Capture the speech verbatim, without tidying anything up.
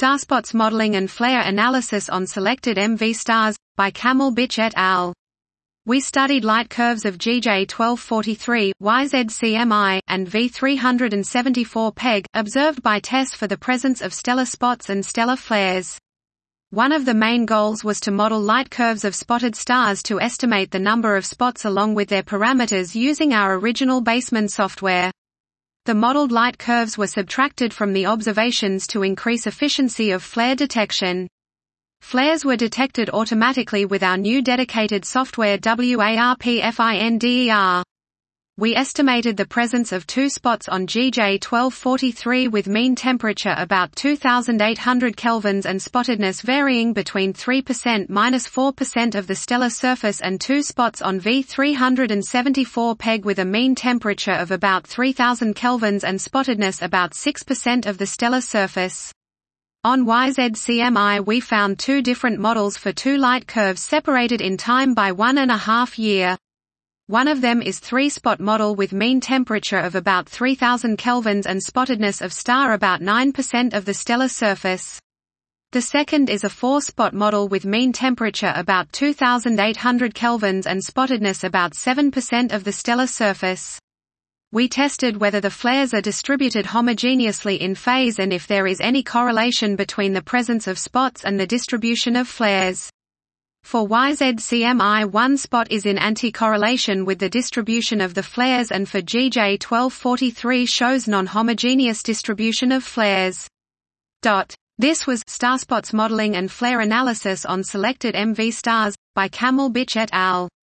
Starspots Modeling and Flare Analysis on Selected M V Stars, by Kamil Bitch et al. We studied light curves of G J twelve forty-three, Y Z C M I, and V three seventy-four P E G, observed by TESS for the presence of stellar spots and stellar flares. One of the main goals was to model light curves of spotted stars to estimate the number of spots along with their parameters using our original Baseman software. The modeled light curves were subtracted from the observations to increase efficiency of flare detection. Flares were detected automatically with our new dedicated software WARP-FINDER. We estimated the presence of two spots on G J twelve forty-three with mean temperature about two thousand eight hundred kelvins and spottedness varying between three percent to four percent of the stellar surface, and two spots on V three seventy-four P E G with a mean temperature of about three thousand kelvins and spottedness about six percent of the stellar surface. On Y Z C M I we found two different models for two light curves separated in time by one and a half year. One of them is three-spot model with mean temperature of about three thousand kelvins and spottedness of star about nine percent of the stellar surface. The second is a four-spot model with mean temperature about two thousand eight hundred kelvins and spottedness about seven percent of the stellar surface. We tested whether the flares are distributed homogeneously in phase and if there is any correlation between the presence of spots and the distribution of flares. For Y Z C M I, one spot is in anti-correlation with the distribution of the flares, and for G J twelve forty-three shows non-homogeneous distribution of flares. This was Starspots Modeling and Flare Analysis on Selected M V Stars, by Kamil Bitch et al.